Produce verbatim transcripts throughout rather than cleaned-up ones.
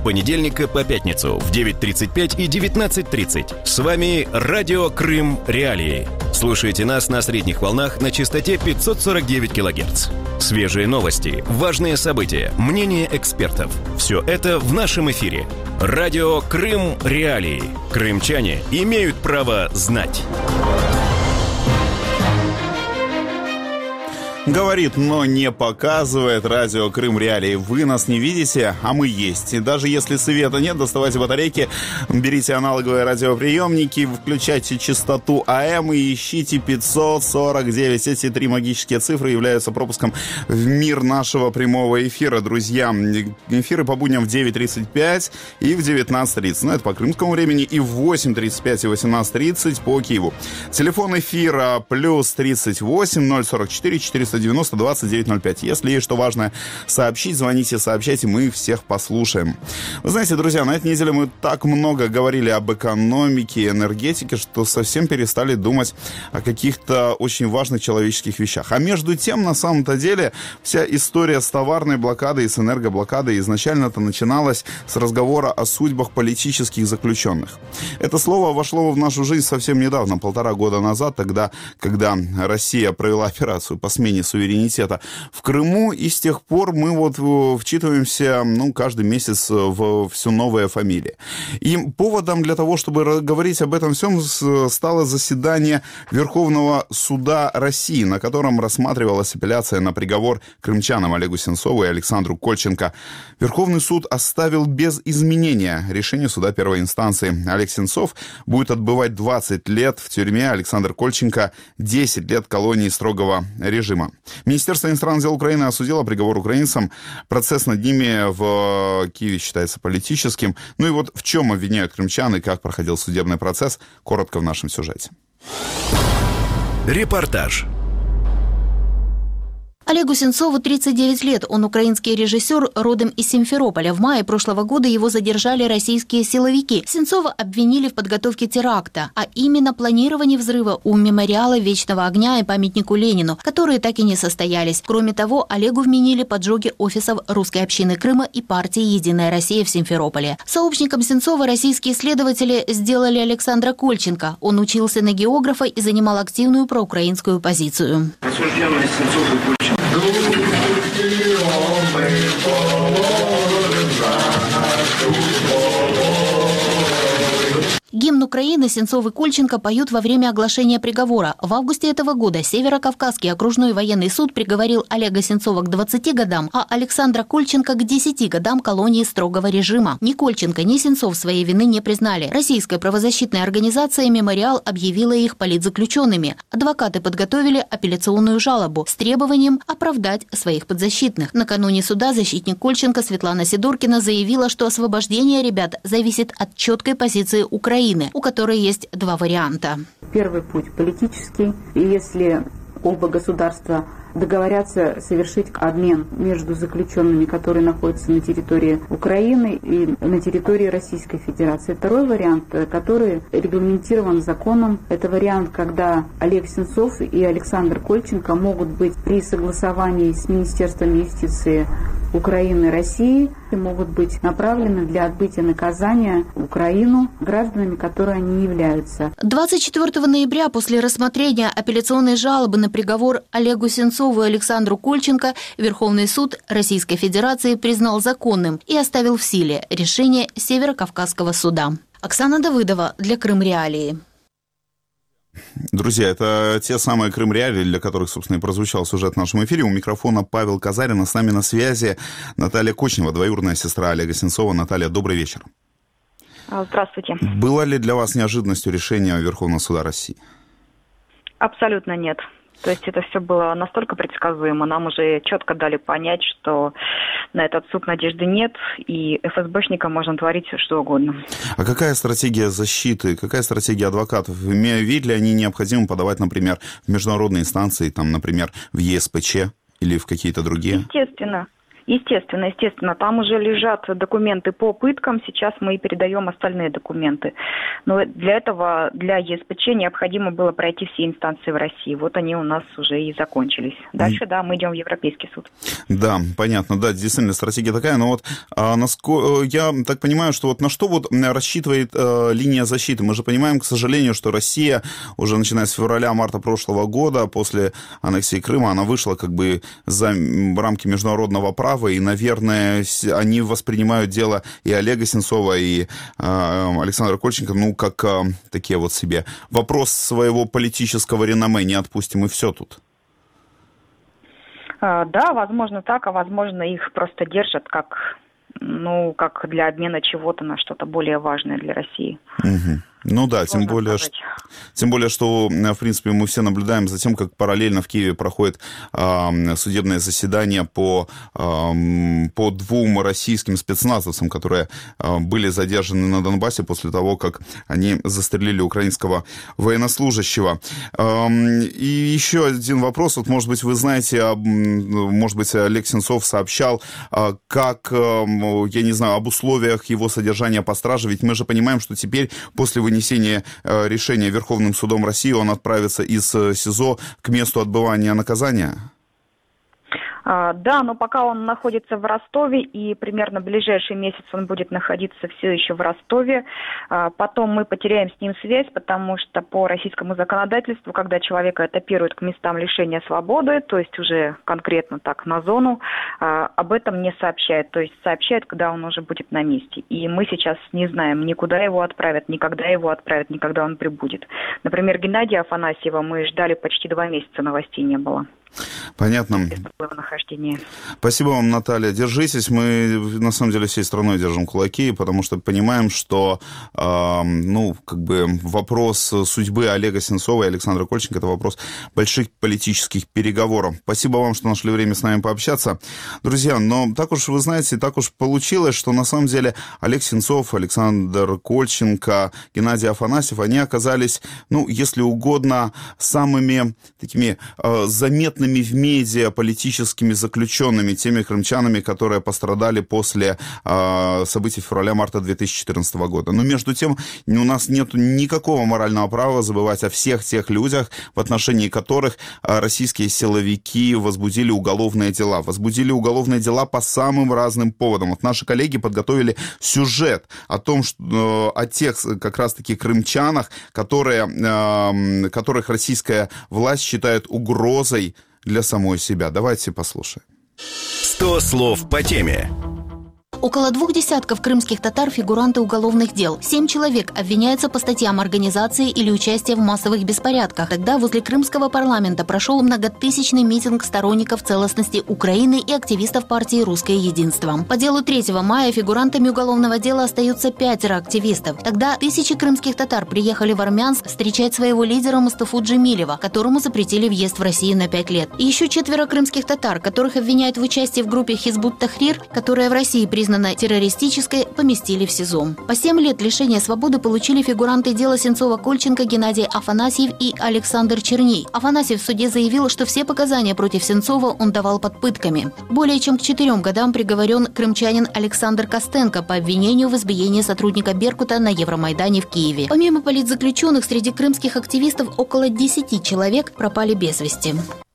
понедельника по пятницу в девять тридцать пять и девятнадцать тридцать. С вами Радио Крым Реалии. Слушайте нас на средних волнах на частоте пятьсот сорок девять килогерц. Свежие новости, важные события, мнения экспертов. Все это в нашем эфире. Радио Крым Реалии. Крымчане имеют право знать. Говорит, но не показывает. Радио Крым Реалии. Вы нас не видите, а мы есть. И даже если света нет, доставайте батарейки, берите аналоговые радиоприемники, включайте частоту АМ и ищите пятьсот сорок девять. Эти три магические цифры являются пропуском в мир нашего прямого эфира, друзья. Эфиры по будням в девять тридцать пять и в девятнадцать тридцать. Ну, это по крымскому времени. И в восемь тридцать пять и восемнадцать тридцать по Киеву. Телефон эфира плюс тридцать восемь ноль сорок четыре четыреста девяносто двадцать девять ноль пять. Если есть что важное сообщить, звоните, сообщайте, мы их всех послушаем. Вы знаете, друзья, на этой неделе мы так много говорили об экономике, энергетике, что совсем перестали думать о каких-то очень важных человеческих вещах. А между тем, на самом-то деле, вся история с товарной блокадой и с энергоблокадой изначально-то начиналась с разговора о судьбах политических заключенных. Это слово вошло в нашу жизнь совсем недавно, полтора года назад, тогда, когда Россия провела операцию по смене суверенитета в Крыму, и с тех пор мы вот вчитываемся, ну, каждый месяц в все новые фамилии. И поводом для того, чтобы говорить об этом всем, стало заседание Верховного суда России, на котором рассматривалась апелляция на приговор крымчанам Олегу Сенцову и Александру Кольченко. Верховный суд оставил без изменения решение суда первой инстанции. Олег Сенцов будет отбывать двадцать лет в тюрьме, Александр Кольченко десять лет колонии строгого режима. Министерство иностранных дел Украины осудило приговор украинцам. Процесс над ними в Киеве считается политическим. Ну и вот в чем обвиняют крымчан и как проходил судебный процесс, коротко в нашем сюжете. Репортаж. Олегу Сенцову тридцать девять лет. Он украинский режиссер, родом из Симферополя. В мае прошлого года его задержали российские силовики. Сенцова обвинили в подготовке теракта, а именно планировании взрыва у мемориала Вечного огня и памятнику Ленину, которые так и не состоялись. Кроме того, Олегу вменили поджоги офисов русской общины Крыма и партии «Единая Россия» в Симферополе. Сообщником Сенцова российские следователи сделали Александра Кольченко. Он учился на географа и занимал активную проукраинскую позицию. Осужденный Сенцов и Кольченко. Гимн Украины Сенцов и Кольченко поют во время оглашения приговора. В августе этого года Северо-Кавказский окружной военный суд приговорил Олега Сенцова к двадцати годам, а Александра Кольченко к десяти годам колонии строгого режима. Ни Кольченко, ни Сенцов своей вины не признали. Российская правозащитная организация «Мемориал» объявила их политзаключенными. Адвокаты подготовили апелляционную жалобу с требованием оправдать своих подзащитных. Накануне суда защитник Кольченко Светлана Сидоркина заявила, что освобождение ребят зависит от четкой позиции Украины, у которой есть два варианта. Первый путь политический, и если оба государства договорятся совершить обмен между заключенными, которые находятся на территории Украины и на территории Российской Федерации. Второй вариант, который регламентирован законом, это вариант, когда Олег Сенцов и Александр Кольченко могут быть при согласовании с Министерством юстиции Украины и России и могут быть направлены для отбытия наказания в Украину гражданами, которые они не являются. двадцать четвёртого ноября после рассмотрения апелляционной жалобы на приговор Олегу Сенцову и Александру Кольченко Верховный суд Российской Федерации признал законным и оставил в силе решение Северо-Кавказского суда. Оксана Давыдова для Крым Реалии. Друзья, это те самые Крым Реалии, для которых, собственно, и прозвучал сюжет в нашем эфире. У микрофона Павел Казарин, а с нами на связи Наталья Кочнева, двоюродная сестра Олега Сенцова. Наталья, добрый вечер. Здравствуйте. Было ли для вас неожиданностью решение Верховного суда России? Абсолютно нет. То есть это все было настолько предсказуемо. Нам уже четко дали понять, что на этот суд надежды нет, и эф эс бэшникам можно творить все, что угодно. А какая стратегия защиты, какая стратегия адвокатов? Видят ли они необходимо подавать, например, в международные инстанции, там, например, в е эс пэ че или в какие-то другие? Естественно. Естественно, естественно. Там уже лежат документы по пыткам. Сейчас мы и передаем остальные документы. Но для этого, для ЕСПЧ необходимо было пройти все инстанции в России. Вот они у нас уже и закончились. Дальше, да, мы идем в Европейский суд. Да, понятно. Да, действительно, стратегия такая. Но вот а, насколько, я так понимаю, что вот на что вот рассчитывает а, линия защиты? Мы же понимаем, к сожалению, что Россия уже начиная с февраля-марта прошлого года, после аннексии Крыма, она вышла как бы за рамки международного права, и, наверное, они воспринимают дело и Олега Сенцова, и э, Александра Кольченко, ну, как э, такие вот себе. Вопрос своего политического реноме, не отпустим, и все тут. Да, возможно так, а возможно их просто держат как, ну, как для обмена чего-то на что-то более важное для России. Угу. Ну да, тем более, что, тем более, что, в принципе, мы все наблюдаем за тем, как параллельно в Киеве проходит э, судебное заседание по, э, по двум российским спецназовцам, которые э, были задержаны на Донбассе после того, как они застрелили украинского военнослужащего. Э, и еще один вопрос. Вот, может быть, вы знаете, может быть, Олег Сенцов сообщал, э, как, э, я не знаю, об условиях его содержания по страже. Ведь мы же понимаем, что теперь после вынесения решения Верховным судом России он отправится из СИЗО к месту отбывания наказания? Да, но пока он находится в Ростове, и примерно в ближайший месяц он будет находиться все еще в Ростове. Потом мы потеряем с ним связь, потому что по российскому законодательству, когда человека этапируют к местам лишения свободы, то есть уже конкретно так на зону, об этом не сообщают. То есть сообщают, когда он уже будет на месте. И мы сейчас не знаем, никуда его отправят, никогда его отправят, никогда он прибудет. Например, Геннадия Афанасьева мы ждали почти два месяца, новостей не было. Понятно. Спасибо вам, Наталья. Держитесь. Мы, на самом деле, всей страной держим кулаки, потому что понимаем, что э, ну, как бы вопрос судьбы Олега Сенцова и Александра Кольченко – это вопрос больших политических переговоров. Спасибо вам, что нашли время с нами пообщаться. Друзья, но так уж, вы знаете, так уж получилось, что на самом деле Олег Сенцов, Александр Кольченко, Геннадий Афанасьев, они оказались, ну, если угодно, самыми такими э, заметными в медиа политическими заключенными, теми крымчанами, которые пострадали после э, событий февраля-марта две тысячи четырнадцатого года. Но между тем у нас нет никакого морального права забывать о всех тех людях, в отношении которых э, российские силовики возбудили уголовные дела. Возбудили уголовные дела по самым разным поводам. Вот наши коллеги подготовили сюжет о том, что, э, о тех как раз-таки крымчанах, которые, э, которых российская власть считает угрозой для самой себя. Давайте послушаем. сто слов по теме. Около двух десятков крымских татар – фигуранты уголовных дел. Семь человек обвиняются по статьям организации или участия в массовых беспорядках. Тогда возле крымского парламента прошел многотысячный митинг сторонников целостности Украины и активистов партии «Русское единство». По делу третьего мая фигурантами уголовного дела остаются пятеро активистов. Тогда тысячи крымских татар приехали в Армянск встречать своего лидера Мустафу Джемилева, которому запретили въезд в Россию на пять лет. И еще четверо крымских татар, которых обвиняют в участии в группе Хизбут-Тахрир, которая в России признана террористической, поместили в СИЗО. По семь лет лишения свободы получили фигуранты дела Сенцова-Кольченко Геннадий Афанасьев и Александр Черней. Афанасьев в суде заявил, что все показания против Сенцова он давал под пытками. Более чем к четырем годам приговорен крымчанин Александр Костенко по обвинению в избиении сотрудника Беркута на Евромайдане в Киеве. Помимо политзаключенных, среди крымских активистов около десяти человек пропали без вести.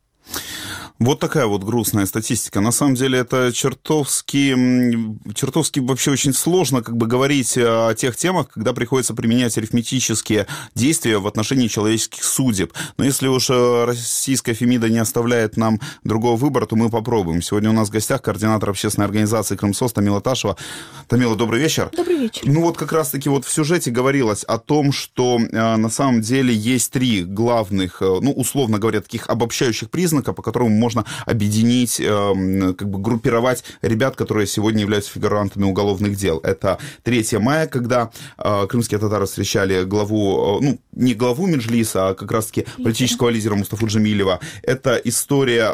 Вот такая вот грустная статистика. На самом деле это чертовски, чертовски вообще очень сложно как бы говорить о тех темах, когда приходится применять арифметические действия в отношении человеческих судеб. Но если уж российская Фемида не оставляет нам другого выбора, то мы попробуем. Сегодня у нас в гостях координатор общественной организации «Крымсоц» Тамила Ташева. Тамила, добрый вечер. Добрый вечер. Ну вот как раз-таки вот в сюжете говорилось о том, что э, на самом деле есть три главных, э, ну условно говоря, таких обобщающих признака, по которым можно объединить, как бы группировать ребят, которые сегодня являются фигурантами уголовных дел. Это третьего мая, когда крымские татары встречали главу, ну, не главу Меджлиса, а как раз-таки политического лидера Мустафу Джемилева. Это история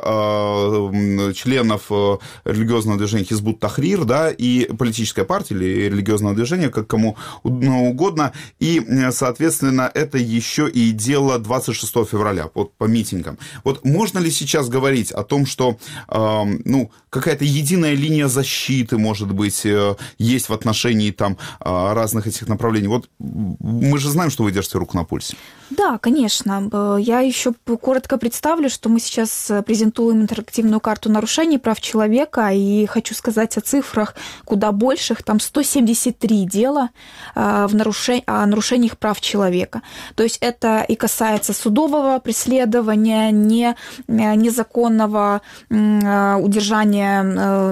членов религиозного движения Хизбут-Тахрир, да, и политическая партия или религиозного движения, как кому угодно. И, соответственно, это еще и дело двадцать шестого февраля, вот по митингам. Вот можно ли сейчас говорить говорить о том, что э, ну, какая-то единая линия защиты, может быть, э, есть в отношении там э, разных этих направлений. Вот мы же знаем, что вы держите руку на пульсе. Да, конечно. Я еще коротко представлю, что мы сейчас презентуем интерактивную карту нарушений прав человека, и хочу сказать о цифрах куда больших. Там сто семьдесят три дела в нарушении, о нарушениях прав человека. То есть это и касается судового преследования, не, незаконного удержания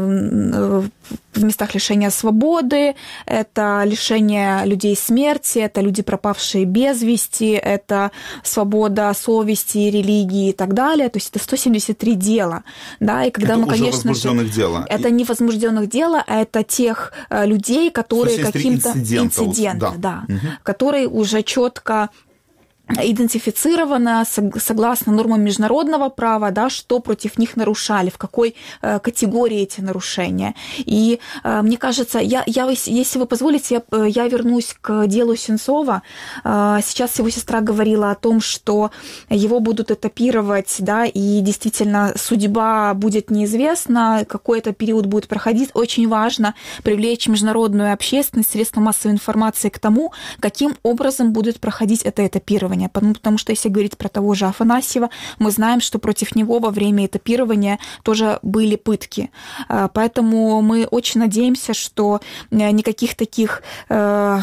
в местах лишения свободы, это лишение людей смерти, это люди, пропавшие без вести, это свобода совести, религии и так далее. То есть это сто семьдесят три дела. Да, и когда это мы, уже конечно возбужденных же, дела. Это не возбужденных дела, а это тех людей, которые каким-то инциденты, да, угу. которые уже четко идентифицировано согласно нормам международного права, да, что против них нарушали, в какой э, категории эти нарушения. И э, мне кажется, я, я, если вы позволите, я, я вернусь к делу Сенцова. Э, сейчас его сестра говорила о том, что его будут этапировать, да, и действительно судьба будет неизвестна, какой-то период будет проходить. Очень важно привлечь международную общественность, средства массовой информации к тому, каким образом будет проходить это этапирование. Потому что, если говорить про того же Афанасьева, мы знаем, что против него во время этапирования тоже были пытки. Поэтому мы очень надеемся, что никаких таких по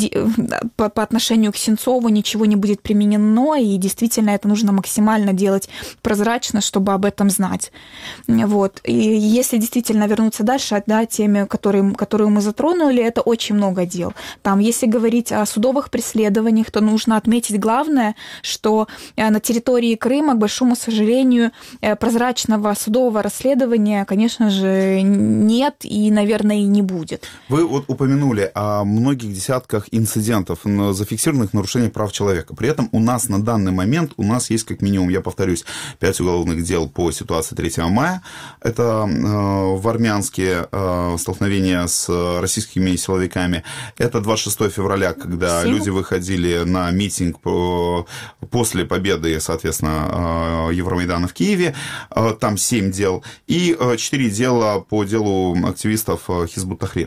отношению к Сенцову ничего не будет применено, и действительно это нужно максимально делать прозрачно, чтобы об этом знать. Вот. И если действительно вернуться дальше, да, теме, которые, которую мы затронули, это очень много дел. Там, если говорить о судовых преследованиях, то нужно отметить главное, что на территории Крыма, к большому сожалению, прозрачного судового расследования, конечно же, нет и, наверное, и не будет. Вы вот упомянули о многих десятках инцидентов, зафиксированных нарушений прав человека. При этом у нас на данный момент, у нас есть как минимум, я повторюсь, пять уголовных дел по ситуации третьего мая. Это э, вармянские э, столкновения с российскими силовиками. Это двадцать шестого февраля, когда Семь. люди выходили на митинг по после победы, соответственно, Евромайдана в Киеве, там семь дел, и четыре дела по делу активистов Хизбут Тахрир.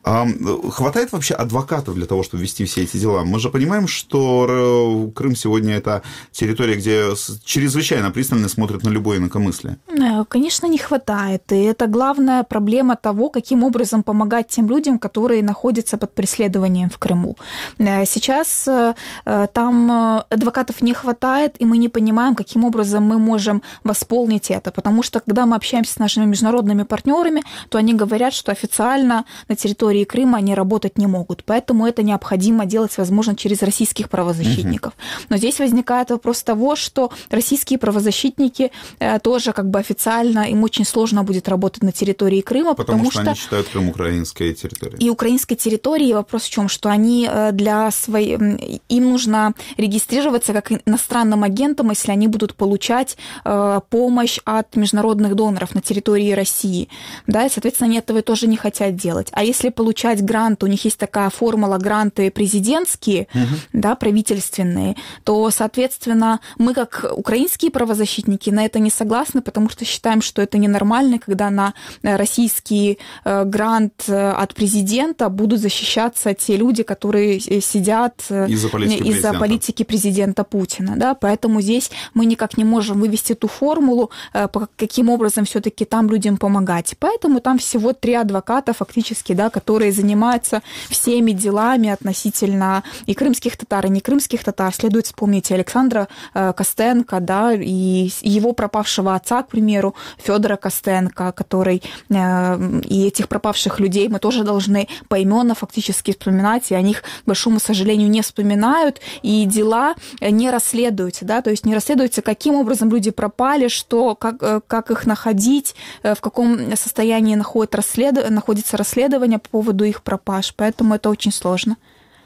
Хватает вообще адвокатов для того, чтобы вести все эти дела? Мы же понимаем, что Крым сегодня это территория, где чрезвычайно пристально смотрят на любое инакомыслие. Конечно, не хватает. И это главная проблема того, каким образом помогать тем людям, которые находятся под преследованием в Крыму. Сейчас там адвокатов не хватает, и мы не понимаем, каким образом мы можем восполнить это. Потому что, когда мы общаемся с нашими международными партнерами, то они говорят, что официально на территории Крыма они работать не могут. Поэтому это необходимо делать, возможно, через российских правозащитников. Но здесь возникает вопрос того, что российские правозащитники тоже как бы официально, им очень сложно будет работать на территории Крыма, потому, потому что, что они считают Крым украинской территорией. И украинской территории. Вопрос в чем, что они для своей... Им нужно регистрироваться как иностранным агентом, если они будут получать э, помощь от международных доноров на территории России. Да, и, соответственно, они этого тоже не хотят делать. А если получать гранты, у них есть такая формула гранты президентские, угу. да, правительственные, то, соответственно, мы, как украинские правозащитники, на это не согласны, потому что считаем, что это ненормально, когда на российский э, грант от президента будут защищаться те люди, которые сидят из-за политики, из-за политики президента Путина. Да? Поэтому здесь мы никак не можем вывести ту формулу, по каким образом все-таки там людям помогать. Поэтому там всего три адвоката фактически, да, которые занимаются всеми делами относительно и крымских татар, и не крымских татар. Следует вспомнить и Александра Костенко, да, и его пропавшего отца, к примеру, Федора Костенко, который и этих пропавших людей мы тоже должны поименно фактически вспоминать, и о них, к большому сожалению, не вспоминают, и дела не расследуются, да, то есть не расследуется, каким образом люди пропали, что, как, как их находить, в каком состоянии находит расслед... находится расследование по поводу их пропаж, поэтому это очень сложно.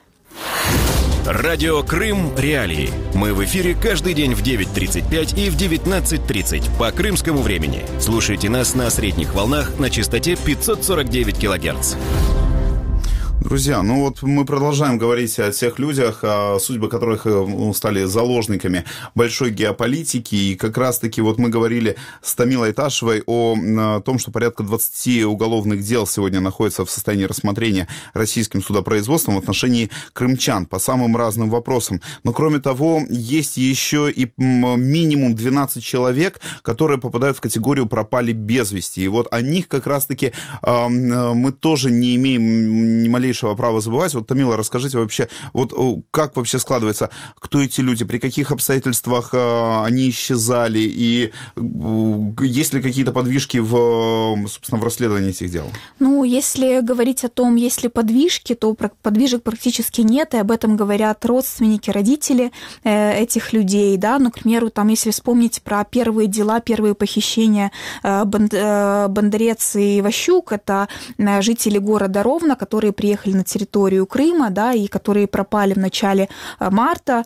Радио Крым Реалии. Мы в эфире каждый день в девять тридцать пять и в девятнадцать тридцать по крымскому времени. Слушайте нас на средних волнах на частоте пятьсот сорок девять килогерц. Друзья, ну вот мы продолжаем говорить о тех людях, судьбы которых стали заложниками большой геополитики. И как раз-таки вот мы говорили с Тамилой Ташевой о том, что порядка двадцати уголовных дел сегодня находятся в состоянии рассмотрения российским судопроизводством в отношении крымчан по самым разным вопросам. Но кроме того, есть еще и минимум двенадцать человек, которые попадают в категорию «пропали без вести». И вот о них как раз-таки э, мы тоже не имеем ни малейшего права забывать. Вот, Тамила, расскажите вообще, вот как вообще складывается, кто эти люди, при каких обстоятельствах э, они исчезали, и э, есть ли какие-то подвижки в, собственно, в расследовании этих дел? Ну, если говорить о том, есть ли подвижки, то подвижек практически нет, и об этом говорят родственники, родители э, этих людей, да, ну, к примеру, там, если вспомнить про первые дела, первые похищения э, Банд, э, Бондарец и Ващук, это э, жители города Ровно, которые приехали на территорию Крыма, да, и которые пропали в начале марта,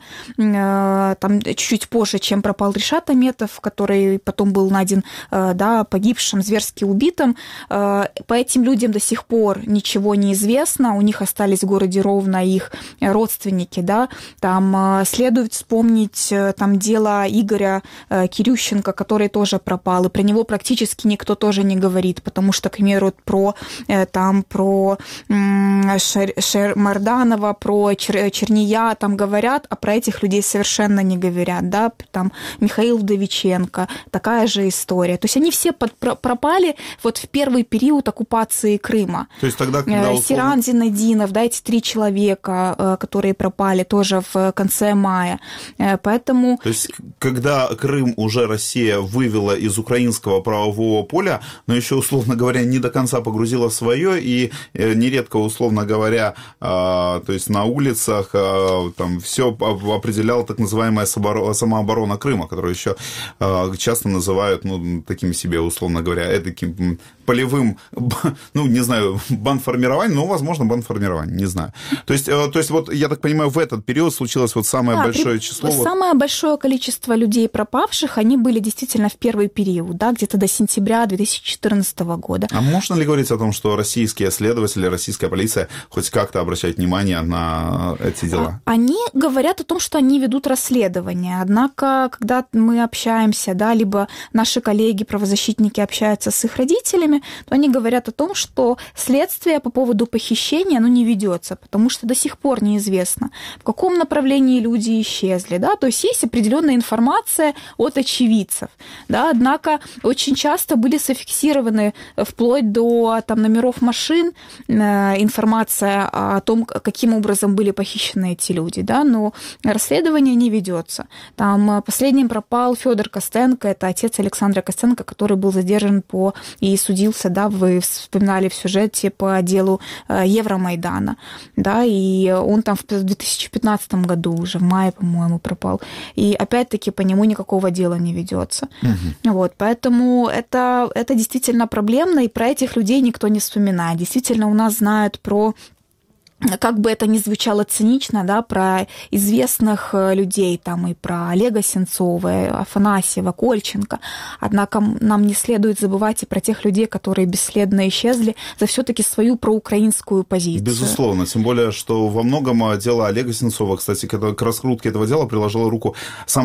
э, там чуть-чуть позже, чем пропал Ришат Аметов, который потом был найден, э, да, погибшим, зверски убитым. Э, по этим людям до сих пор ничего не известно, у них остались в городе Ровно их родственники, да, там э, следует вспомнить э, там дело Игоря э, Кирющенко, который тоже пропал, и про него практически никто тоже не говорит, потому что, к примеру, про, э, там, про Шер, Шер Марданова, про Чер, Черния там говорят, а про этих людей совершенно не говорят, да, там Михаил Вдовиченко, такая же история. То есть они все под, пропали вот в первый период оккупации Крыма. То есть тогда, когда условно... Сиран Зинадинов, да, эти три человека, которые пропали тоже в конце мая. Поэтому... То есть когда Крым уже Россия вывела из украинского правового поля, но еще, условно говоря, не до конца погрузила в свое, и нередко, условно говоря, то есть на улицах там все определяла так называемая самооборона Крыма, которую еще часто называют, ну, таким себе, условно говоря, эдаким полевым, ну, не знаю, бандформированием, но, возможно, бандформированием, не знаю. То есть, то есть вот, я так понимаю, в этот период случилось вот самое а, большое при... число... Самое большое количество людей пропавших, они были действительно в первый период, да, где-то до сентября две тысячи четырнадцатого года. А можно ли говорить о том, что российские следователи, российская полиция хоть как-то обращает внимание на эти дела? Они говорят о том, что они ведут расследование, однако, когда мы общаемся, да, либо наши коллеги, правозащитники общаются с их родителями, то они говорят о том, что следствие по поводу похищения, оно не ведется, потому что до сих пор неизвестно, в каком направлении люди исчезли, да, то есть есть определенная информация от очевидцев, да, однако очень часто были зафиксированы вплоть до там номеров машин информация о том, каким образом были похищены эти люди, да, но расследование не ведется. Там последним пропал Федор Костенко, это отец Александра Костенко, который был задержан по и судился, да, вы вспоминали в сюжете по делу Евромайдана, да, и он там в две тысячи пятнадцатом году уже в мае, по-моему, пропал, и опять-таки по нему никакого дела не ведется. Угу. Вот, поэтому это, это действительно проблемно, и про этих людей никто не вспоминает. Действительно, у нас знают про, как бы это ни звучало цинично, да, про известных людей, там и про Олега Сенцова, Афанасьева, Кольченко. Однако нам не следует забывать и про тех людей, которые бесследно исчезли за все-таки свою проукраинскую позицию. Безусловно, тем более, что во многом дело Олега Сенцова, кстати, к раскрутке этого дела приложила руку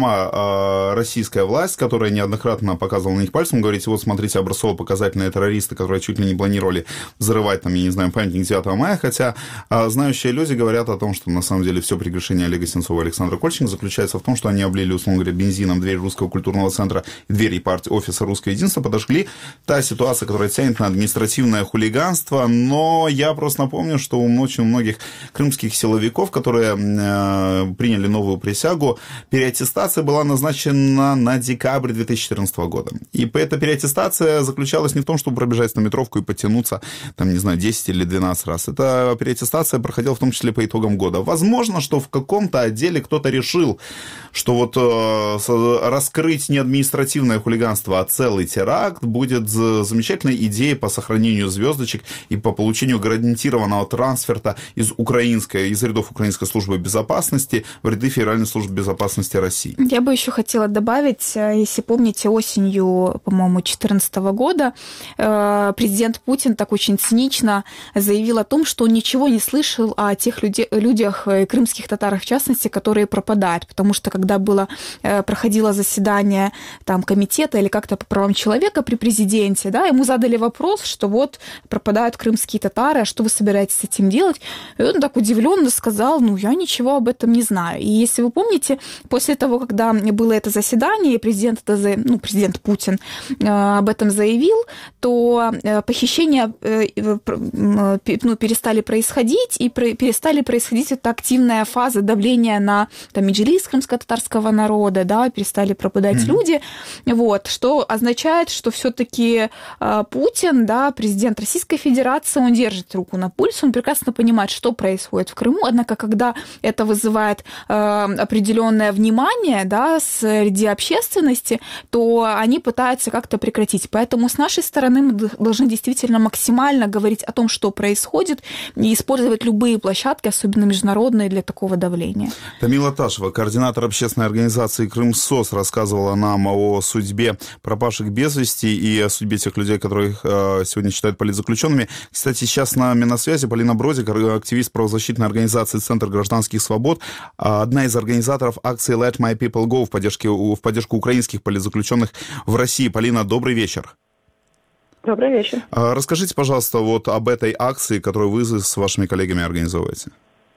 сама российская власть, которая неоднократно показывала на них пальцем, говорите, вот смотрите, образцово-показательные террористы, которые чуть ли не планировали взрывать, там, я не знаю, памятник девятого мая, хотя знающие люди говорят о том, что на самом деле все прегрешение Олега Сенцова и Александра Кольченко заключается в том, что они облили, условно говоря, бензином дверь Русского культурного центра и двери партии офиса «Русское единство», подожгли. Та ситуация, которая тянет на административное хулиганство, но я просто напомню, что у очень многих крымских силовиков, которые э, приняли новую присягу, переаттестация была назначена на декабрь две тысячи четырнадцатого года. И эта переаттестация заключалась не в том, чтобы пробежать стометровку и потянуться, там, не знаю, десять или двенадцать раз. Это переаттестация проходила в том числе по итогам года. Возможно, что в каком-то отделе кто-то решил, что вот э, раскрыть не административное хулиганство, а целый теракт будет замечательной идеей по сохранению звездочек и по получению гарантированного трансферта из украинской, из рядов Украинской службы безопасности в ряды Федеральной службы безопасности России. Я бы еще хотела добавить, если помните, осенью, по-моему, две тысячи четырнадцатого года президент Путин так очень цинично заявил о том, что он ничего не слышал слышал о тех люди, людях, крымских татарах в частности, которые пропадают, потому что когда было, проходило заседание там, комитета или как-то по правам человека при президенте, да, ему задали вопрос, что вот пропадают крымские татары, а что вы собираетесь с этим делать? И он так удивленно сказал, ну, я ничего об этом не знаю. И если вы помните, после того, когда было это заседание, и президент, это, ну, президент Путин об этом заявил, то похищения ну, перестали происходить, и перестали происходить эта активная фаза давления на там, меджлис крымско-татарского народа, да, перестали пропадать mm-hmm. люди, вот, что означает, что все-таки Путин, да, президент Российской Федерации, он держит руку на пульсе, он прекрасно понимает, что происходит в Крыму, однако, когда это вызывает определенное внимание, да, среди общественности, то они пытаются как-то прекратить. Поэтому с нашей стороны мы должны действительно максимально говорить о том, что происходит, и использовать любые площадки, особенно международные, для такого давления. Тамила Ташева, координатор общественной организации «Крымсос», рассказывала нам о судьбе пропавших без вести и о судьбе тех людей, которых сегодня считают политзаключенными. Кстати, сейчас с нами на связи Полина Бродик, активист правозащитной организации «Центр гражданских свобод», одна из организаторов акции «Let My People Go» в поддержку, в поддержку украинских политзаключенных в России. Полина, добрый вечер. Добрый вечер. Расскажите, пожалуйста, вот об этой акции, которую вы с вашими коллегами организовываете.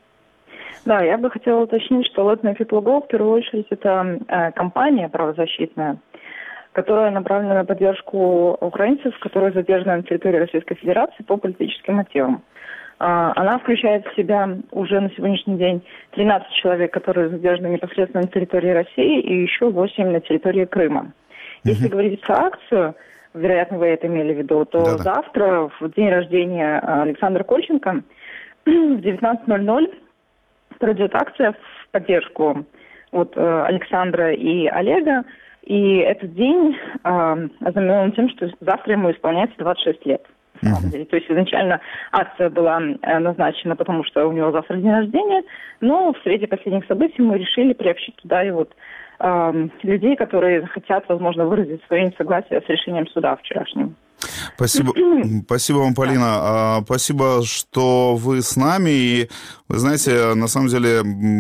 Да, я бы хотела уточнить, что Let My People Go в первую очередь это э, кампания правозащитная, которая направлена на поддержку украинцев, которые задержаны на территории Российской Федерации по политическим мотивам. Э, она включает в себя уже на сегодняшний день тринадцать человек, которые задержаны непосредственно на территории России, и еще восемь на территории Крыма. Если mm-hmm. говорить про акцию, вероятно, вы это имели в виду, то Да-да. завтра, в день рождения Александра Кольченко, в девятнадцать ноль ноль пройдет акция в поддержку вот, Александра и Олега. И этот день э, ознаменован тем, что завтра ему исполняется двадцать шесть лет. На самом деле. То есть изначально акция была назначена, потому что у него завтра день рождения, но в свете последних событий мы решили приобщить туда и вот э, людей, которые хотят, возможно, выразить свое несогласие с решением суда вчерашним. Спасибо, спасибо вам, Полина. Спасибо, что вы с нами. И, вы знаете, на самом деле,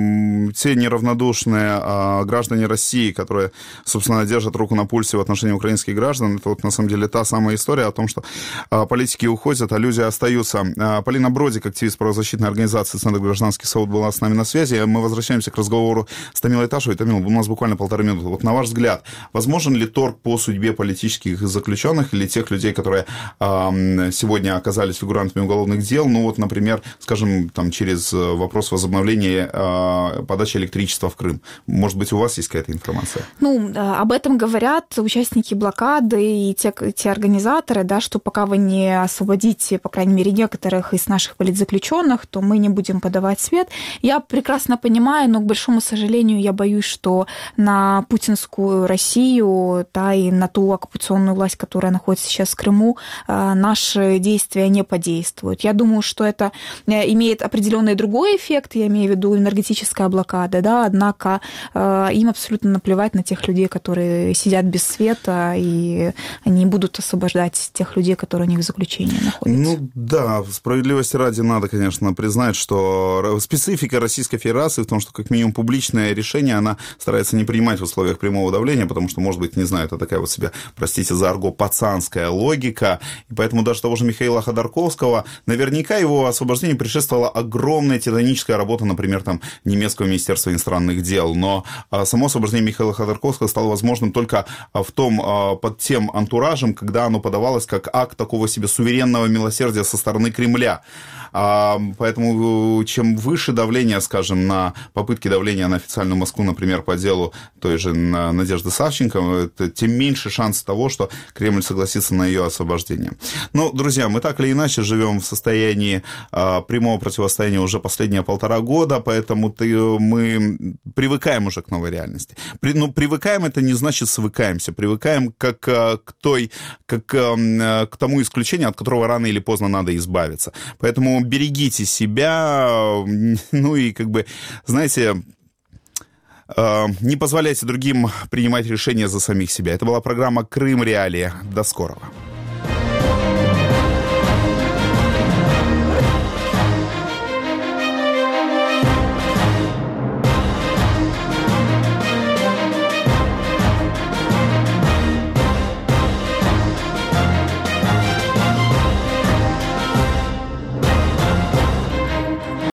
те неравнодушные граждане России, которые, собственно, держат руку на пульсе в отношении украинских граждан, это вот, на самом деле, та самая история о том, что политики уходят, а люди остаются. Полина Бродик, активист правозащитной организации «Центр гражданских свобод», была с нами на связи. Мы возвращаемся к разговору с Тамилой Ташевой. Тамила, у нас буквально полторы минуты. Вот на ваш взгляд, возможен ли торг по судьбе политических заключенных или тех людей, которые э, сегодня оказались фигурантами уголовных дел, ну вот, например, скажем, там, через вопрос возобновления э, подачи электричества в Крым? Может быть, у вас есть какая-то информация? Ну, об этом говорят участники блокады и те, те организаторы, да, что пока вы не освободите, по крайней мере, некоторых из наших политзаключенных, то мы не будем подавать свет. Я прекрасно понимаю, но, к большому сожалению, я боюсь, что на путинскую Россию, да, и на ту оккупационную власть, которая находится сейчас в Крыму, наши действия не подействуют. Я думаю, что это имеет определенный другой эффект, я имею в виду энергетическая блокада, да, однако им абсолютно наплевать на тех людей, которые сидят без света, и они будут освобождать тех людей, которые у них в заключении находятся. Ну да, справедливости ради надо, конечно, признать, что специфика Российской Федерации в том, что как минимум публичное решение она старается не принимать в условиях прямого давления, потому что, может быть, не знаю, это такая вот себе, простите за арго, пацанская логика, и поэтому даже того же Михаила Ходорковского, наверняка его освобождению предшествовала огромная титаническая работа, например, там, немецкого министерства иностранных дел, но само освобождение Михаила Ходорковского стало возможным только в том, под тем антуражем, когда оно подавалось как акт такого себе суверенного милосердия со стороны Кремля. Поэтому чем выше давление, скажем, на попытки давления на официальную Москву, например, по делу той же Надежды Савченко, тем меньше шанс того, что Кремль согласится на ее освобождение. Ну, друзья, мы так или иначе живем в состоянии прямого противостояния уже последние полтора года, поэтому мы привыкаем уже к новой реальности. Но привыкаем — это не значит свыкаемся. Привыкаем как к той, как к тому исключению, от которого рано или поздно надо избавиться. Поэтому берегите себя, ну и как бы, знаете, не позволяйте другим принимать решения за самих себя. Это была программа «Крым Реалии». До скорого.